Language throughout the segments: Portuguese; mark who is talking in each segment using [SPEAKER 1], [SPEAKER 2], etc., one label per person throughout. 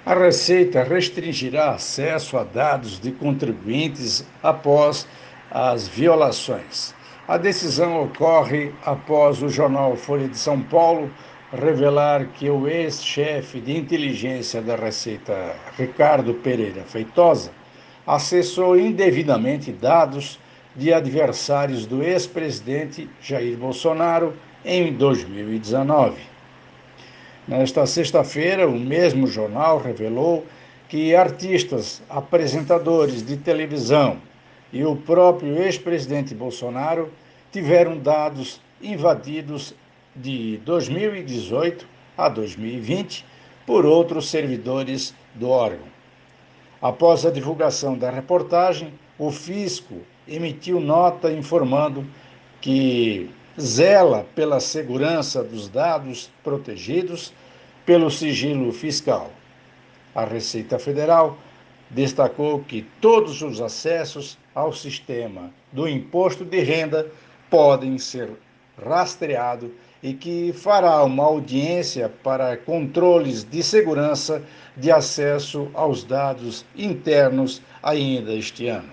[SPEAKER 1] A Receita restringirá acesso a dados de contribuintes após as violações. A decisão ocorre após o jornal Folha de São Paulo revelar que o ex-chefe de inteligência da Receita, Ricardo Pereira Feitosa, acessou indevidamente dados de adversários do ex-presidente Jair Bolsonaro em 2019. Nesta sexta-feira, o mesmo jornal revelou que artistas, apresentadores de televisão e o próprio ex-presidente Bolsonaro tiveram dados invadidos de 2018 a 2020 por outros servidores do órgão. Após a divulgação da reportagem, o fisco emitiu nota informando que zela pela segurança dos dados protegidos pelo sigilo fiscal. A Receita Federal destacou que todos os acessos ao sistema do imposto de renda podem ser rastreados e que fará uma audiência para controles de segurança de acesso aos dados internos ainda este ano.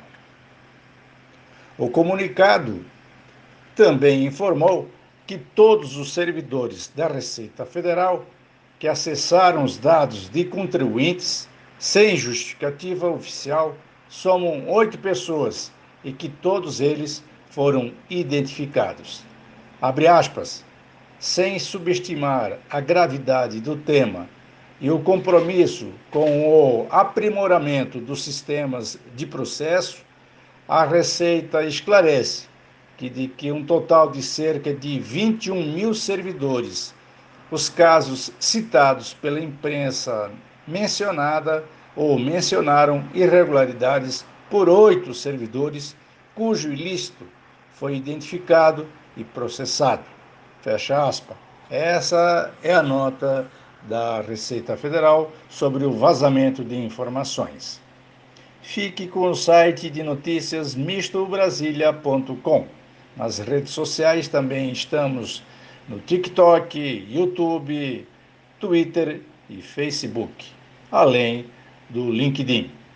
[SPEAKER 1] O comunicado também informou que todos os servidores da Receita Federal que acessaram os dados de contribuintes sem justificativa oficial somam 8 pessoas e que todos eles foram identificados. Abre aspas, sem subestimar a gravidade do tema e o compromisso com o aprimoramento dos sistemas de processo, a Receita esclarece que um total de cerca de 21 mil servidores, os casos citados pela imprensa mencionada ou mencionaram irregularidades por 8 servidores, cujo ilícito foi identificado e processado. Fecha aspas. Essa é a nota da Receita Federal sobre o vazamento de informações. Fique com o site de notícias mistobrasilia.com. Nas redes sociais também estamos no TikTok, YouTube, Twitter e Facebook, além do LinkedIn.